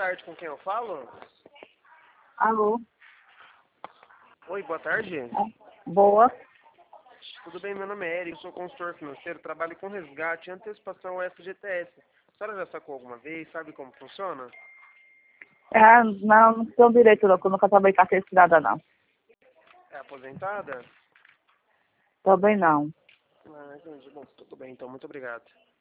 tarde, com quem eu falo? Alô? Oi, boa tarde. Boa. Tudo bem, meu nome é Eric, eu sou consultor financeiro, trabalho com resgate e antecipação FGTS. A senhora já sacou alguma vez, sabe como funciona? Não tenho direito não, que eu nunca trabalhei com carteira assinada não. É aposentada? Também não. Ah, entendi. Bom, tudo bem, então, muito obrigado.